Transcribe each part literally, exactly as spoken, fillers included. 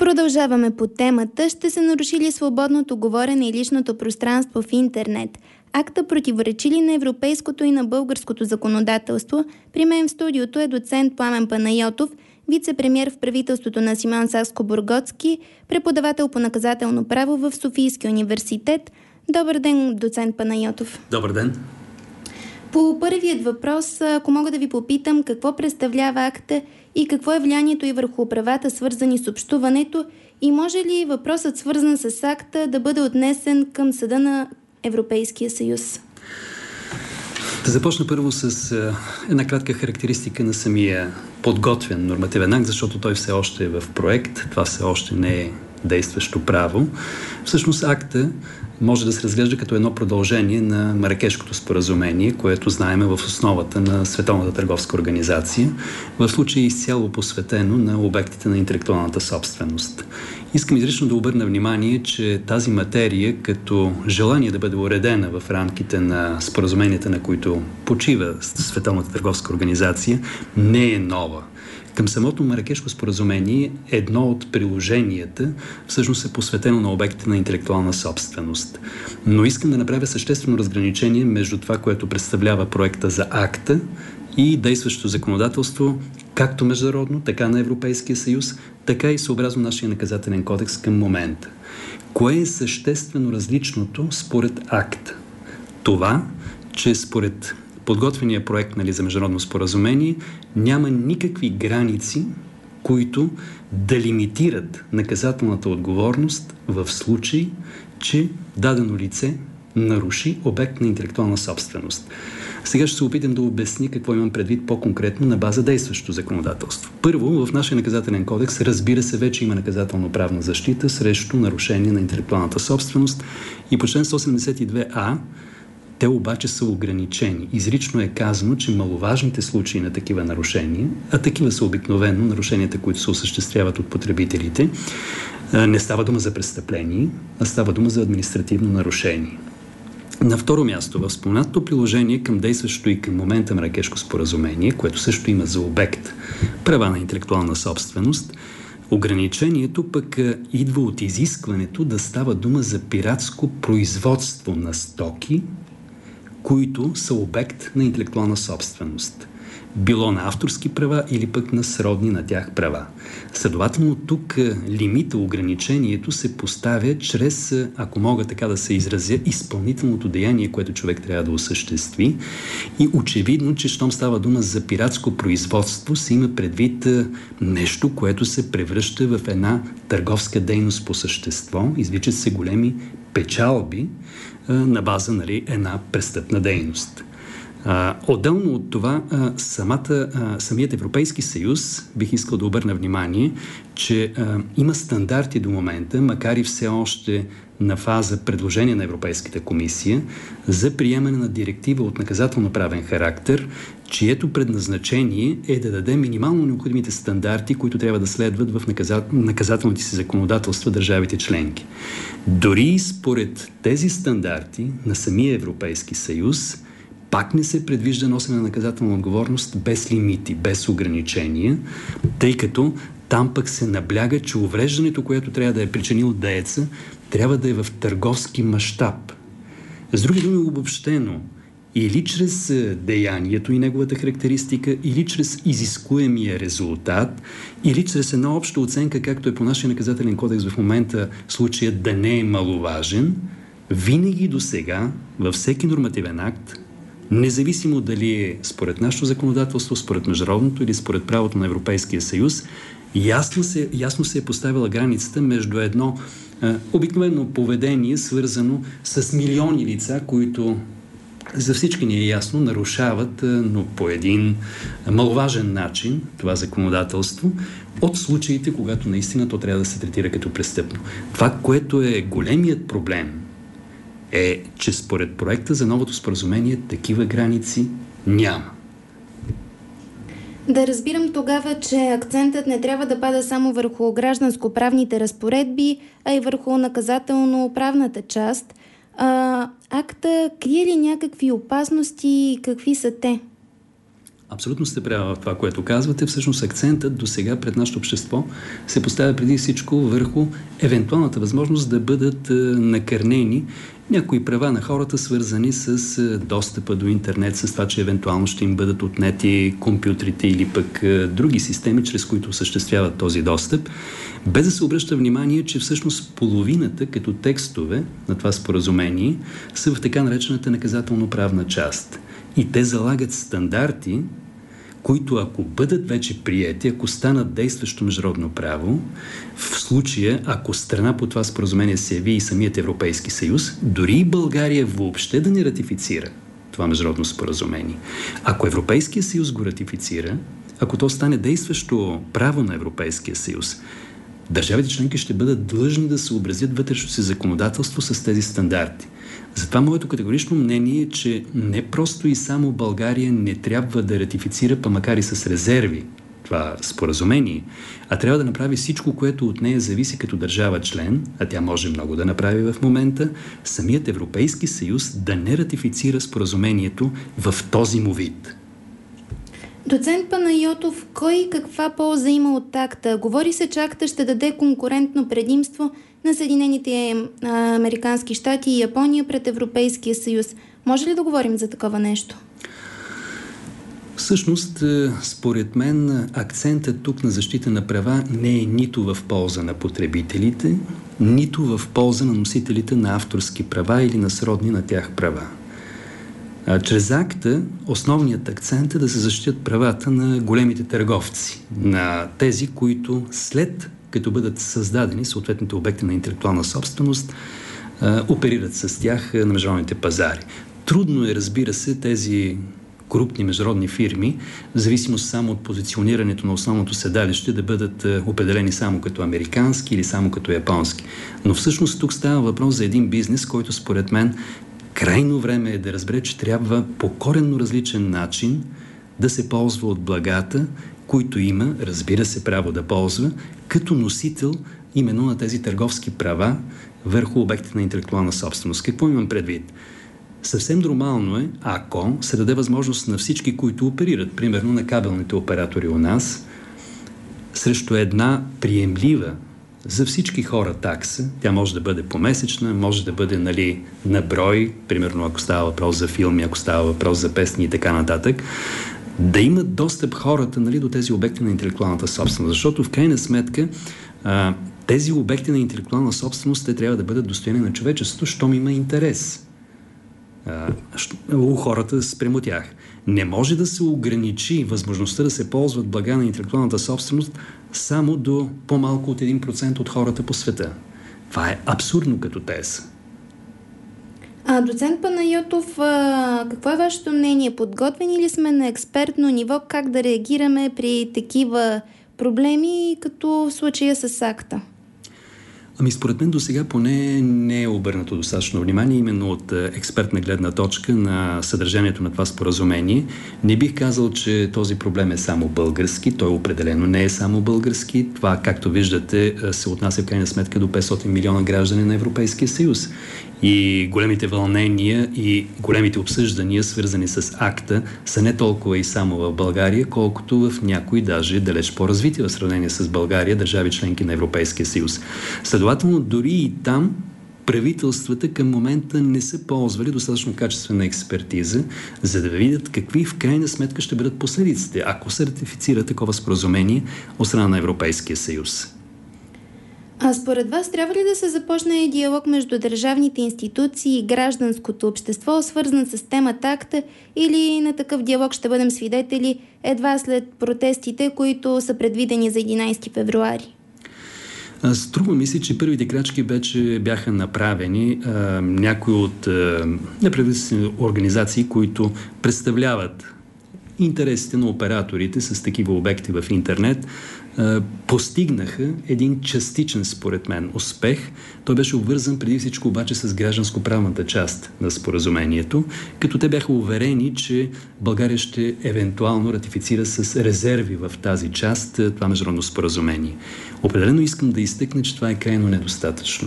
Продължаваме по темата. Ще се наруши ли свободното говорене и личното пространство в интернет? Акта противоречи ли на европейското и на българското законодателство? При мен в студиото е доцент Пламен Панайотов, вице-премиер в правителството на Симеон Сакскобургготски, преподавател по наказателно право в Софийския университет. Добър ден, доцент Панайотов. Добър ден. По първият въпрос, ако мога да ви попитам, какво представлява акта и какво е влиянието и върху правата, свързани с общуването, и може ли въпросът, свързан с акта, да бъде отнесен към Съда на Европейския съюз? Да започна първо с а, една кратка характеристика на самия подготвен нормативен акт, защото той все още е в проект, това все още не е действащо право. Всъщност акта може да се разглежда като едно продължение на Маракешкото споразумение, което знаем в основата на Световната търговска организация, в случая изцяло посветено на обектите на интелектуалната собственост. Искам изрично да обърна внимание, че тази материя, като желание да бъде уредена в рамките на споразуменията, на които почива Световната търговска организация, не е нова. Към самото Маракешко споразумение едно от приложенията всъщност е посветено на обектите на интелектуална собственост. Но искам да направя съществено разграничение между това, което представлява проекта за акта и действащото законодателство, както международно, така на Европейския съюз, така и съобразно нашия наказателен кодекс към момента. Кое е съществено различното според акта? Това, че според подготвения проект, нали, за международно споразумение няма никакви граници, които да лимитират наказателната отговорност в случай, че дадено лице наруши обект на интелектуална собственост. Сега ще се опитам да обясня какво имам предвид по-конкретно на база действащото законодателство. Първо, в нашия наказателен кодекс, разбира се, вече има наказателно-правна защита срещу нарушение на интелектуалната собственост и по член сто седемдесет и две а те обаче са ограничени. Изрично е казано, че маловажните случаи на такива нарушения, а такива са обикновено нарушенията, които се осъществяват от потребителите, не става дума за престъпление, а става дума за административно нарушение. На второ място, в споменатото приложение към действащото и към момента Маракешко споразумение, което също има за обект права на интелектуална собственост, ограничението пък идва от изискването да става дума за пиратско производство на стоки, които са обект на интелектуална собственост. Било на авторски права или пък на сродни на тях права. Следователно тук лимита, ограничението се поставя чрез, ако мога така да се изразя, изпълнителното деяние, което човек трябва да осъществи. И очевидно, че щом става дума за пиратско производство, се има предвид нещо, което се превръща в една търговска дейност по същество. Извличат се големи печалби на база, нали, една престъпна дейност. А, отделно от това, а, самата, а, самият Европейски съюз, бих искал да обърна внимание, че а, има стандарти до момента, макар и все още на фаза предложение на Европейската комисия за приемане на директива от наказателно-правен характер, чието предназначение е да даде минимално необходимите стандарти, които трябва да следват в наказат... наказателните си законодателства държавите членки. Дори според тези стандарти на самия Европейски съюз, пак не се предвижда носене на наказателна отговорност без лимити, без ограничения, тъй като там пък се набляга, че увреждането, което трябва да е причинил дееца, трябва да е в търговски мащаб. С други думи, обобщено, или чрез деянието и неговата характеристика, или чрез изискуемия резултат, или чрез една обща оценка, както е по нашия наказателен кодекс в момента, случаят да не е маловажен, винаги до сега, във всеки нормативен акт, независимо дали е според нашето законодателство, според международното или според правото на Европейския съюз, ясно се, ясно се е поставила границата между едно а, обикновено поведение, свързано с милиони лица, които за всички ни е ясно, нарушават, но по един маловажен начин това законодателство, от случаите, когато наистина то трябва да се третира като престъпно. Това, което е големият проблем, е, че според проекта за новото споразумение такива граници няма. Да разбирам тогава, че акцентът не трябва да пада само върху гражданско-правните разпоредби, а и върху наказателно-правната част. А, акта крие ли някакви опасности и какви са те? Абсолютно сте права в това, което казвате. Всъщност акцентът до сега пред нашето общество се поставя преди всичко върху евентуалната възможност да бъдат накърнени някои права на хората, свързани с достъпа до интернет, с това, че евентуално ще им бъдат отнети компютрите или пък други системи, чрез които осъществяват този достъп, без да се обръща внимание, че всъщност половината като текстове на това споразумение са в така наречената наказателно-правна част. И те залагат стандарти, които ако бъдат вече приети, ако станат действащо международно право, в случая, ако страна по това споразумение се яви и самият Европейски съюз, дори и България въобще да не ратифицира това международно споразумение. Ако Европейския съюз го ратифицира, ако то стане действащо право на Европейския съюз, държавите членки ще бъдат длъжни да съобразят вътрешното си законодателство с тези стандарти. Затова моето категорично мнение е, че не просто и само България не трябва да ратифицира, па макар и с резерви, това споразумение, а трябва да направи всичко, което от нея зависи като държава член, а тя може много да направи в момента, самият Европейски съюз да не ратифицира споразумението в този му вид. Доцент Панайотов, кой каква полза има от акта? Говори се, че акта ще даде конкурентно предимство на Съединените американски щати и Япония пред Европейския съюз. Може ли да говорим за такова нещо? Всъщност, според мен, акцентът тук на защита на права не е нито в полза на потребителите, нито в полза на носителите на авторски права или на сродни на тях права. А, чрез акта основният акцент е да се защитят правата на големите търговци, на тези, които след като бъдат създадени съответните обекти на интелектуална собственост, а, оперират с тях на международните пазари. Трудно е, разбира се, тези крупни международни фирми, в зависимост само от позиционирането на основното седалище, да бъдат определени само като американски или само като японски. Но всъщност тук става въпрос за един бизнес, който според мен крайно време е да разбере, че трябва по коренно различен начин да се ползва от благата, които има, разбира се, право да ползва, като носител именно на тези търговски права върху обектите на интелектуална собственост. Какво имам предвид? Съвсем нормално е, ако се даде възможност на всички, които оперират, примерно на кабелните оператори у нас, срещу една приемлива за всички хора такса, тя може да бъде помесечна, може да бъде, нали, на брой, примерно ако става въпрос за филми, ако става въпрос за песни и така нататък, да имат достъп хората, нали, до тези обекти на интелектуалната собственост. Защото в крайна сметка а, тези обекти на интелектуална собственост, те трябва да бъдат достояние на човечеството, щом има интерес у хората спрямо тях. Не може да се ограничи възможността да се ползват блага на интелектуалната собственост само до по-малко от един процент от хората по света. Това е абсурдно като теза. А, доцент Панайотов, а, какво е вашето мнение? Подготвени ли сме на експертно ниво как да реагираме при такива проблеми, като в случая с акта? Ами според мен до сега поне не е обърнато достатъчно внимание именно от експертна гледна точка на съдържанието на това споразумение. Не бих казал, че този проблем е само български. Той определено не е само български. Това, както виждате, се отнася в крайна сметка до петстотин милиона граждани на Европейския съюз. И големите вълнения и големите обсъждания, свързани с акта, са не толкова и само в България, колкото в някои даже далеч по-развити в сравнение с България държави членки на Европейския съюз. Следователно, дори и там правителствата към момента не са ползвали достатъчно качествена експертиза, за да видят какви в крайна сметка ще бъдат последиците, ако се ратифицира такова споразумение от страна на Европейския съюз. А според вас трябва ли да се започне диалог между държавните институции и гражданското общество, свързан с темата акта, или на такъв диалог ще бъдем свидетели едва след протестите, които са предвидени за единайсети февруари? Струва ми се, че първите крачки вече бяха направени. А, някои от а, неправителствени организации, които представляват интересите на операторите с такива обекти в интернет, постигнаха един частичен, според мен, успех. Той беше обвързан преди всичко обаче с гражданско-правната част на споразумението, като те бяха уверени, че България ще евентуално ратифицира с резерви в тази част това международно споразумение. Определено искам да изтъкна, че това е крайно недостатъчно.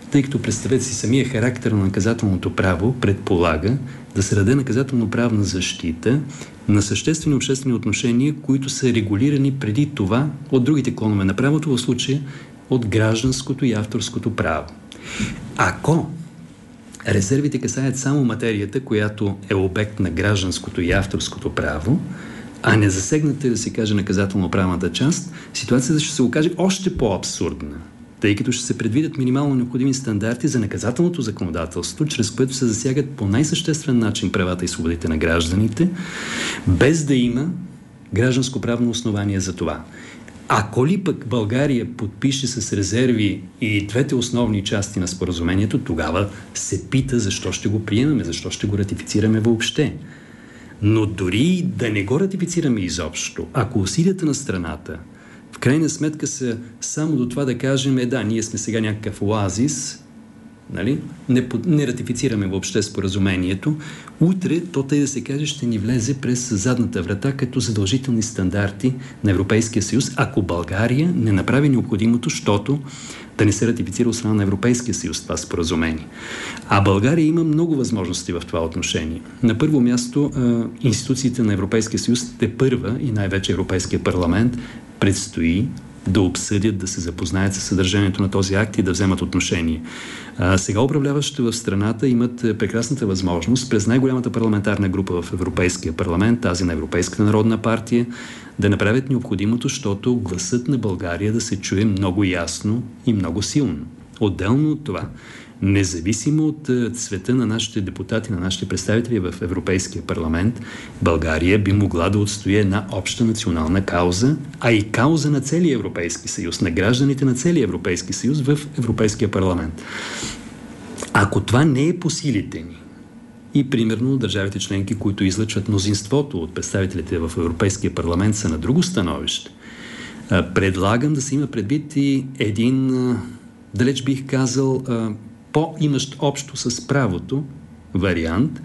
тъй като представете си самия характер на наказателното право предполага да се даде наказателно-правна защита на съществени обществени отношения, които са регулирани преди това от другите клонове на правото, в случая от гражданското и авторското право. Ако резервите касаят само материята, която е обект на гражданското и авторското право, а не засегнате, да се каже, наказателно-правната част, ситуацията ще се окаже още по-абсурдна, тъй като ще се предвидят минимално необходими стандарти за наказателното законодателство, чрез което се засягат по най-съществен начин правата и свободите на гражданите, без да има гражданско-правно основание за това. Ако ли пък България подпише с резерви и двете основни части на споразумението, тогава се пита защо ще го приемаме, защо ще го ратифицираме въобще. Но дори да не го ратифицираме изобщо, ако усилията на страната в крайна сметка са само до това да кажем, е да, ние сме сега някакъв оазис, нали? Не, не ратифицираме въобще споразумението, утре то, тъй да се каже, ще ни влезе през задната врата като задължителни стандарти на Европейския съюз, ако България не направи необходимото, защото да не се ратифицира от страна на Европейския съюз това споразумение. А България има много възможности в това отношение. На първо място, институциите на Европейския съюз те първа и най-вече Европейския парламент предстои да обсъдят, да се запознаят с съдържанието на този акт и да вземат отношение. А, сега управляващите в страната имат прекрасната възможност през най-голямата парламентарна група в Европейския парламент, тази на Европейската народна партия, да направят необходимото, защото гласът на България да се чуе много ясно и много силно. Отделно от това, независимо от цвета на нашите депутати, на нашите представители в Европейския парламент, България би могла да отстои една обща национална кауза, а и кауза на целия Европейски съюз, на гражданите на целия Европейски съюз в Европейския парламент. Ако това не е по силите ни, и примерно държавите членки, които излъчват мнозинството от представителите в Европейския парламент, са на друго становище, предлагам да се има предвид и един, далеч бих казал, по-имащ общо с правото вариант.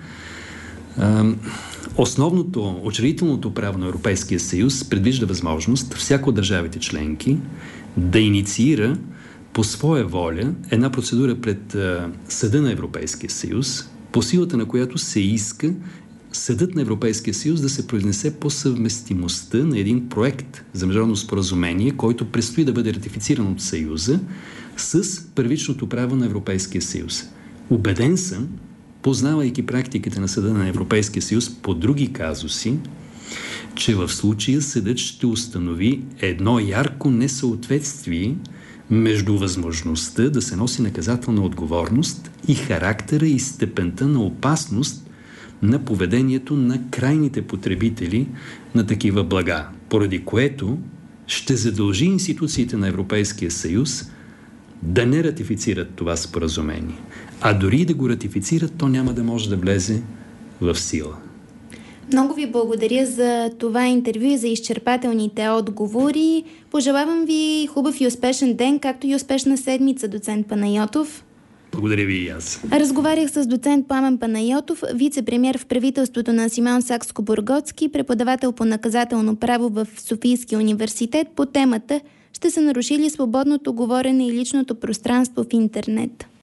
Основното, учредителното право на Европейския съюз предвижда възможност всяко от държавите членки да инициира по своя воля една процедура пред Съда на Европейския съюз, по силата на която се иска Съдът на Европейския съюз да се произнесе по съвместимостта на един проект за международно споразумение, който предстои да бъде ратифициран от Съюза с първичното право на Европейския съюз. Убеден съм, познавайки практиката на Съда на Европейския съюз по други казуси, че в случая съдът ще установи едно ярко несъответствие между възможността да се носи наказателна отговорност и характера и степента на опасност на поведението на крайните потребители на такива блага, поради което ще задължи институциите на Европейския съюз да не ратифицират това споразумение. А дори да го ратифицират, то няма да може да влезе в сила. Много ви благодаря за това интервю и за изчерпателните отговори. Пожелавам ви хубав и успешен ден, както и успешна седмица, доцент Панайотов. Благодаря ви и аз. Разговарях с доцент Пламен Панайотов, вице-премиер в правителството на Симеон Сакскобургготски, преподавател по наказателно право в Софийския университет. По темата "Ще се наруши ли свободното говорене и личното пространство в интернет?"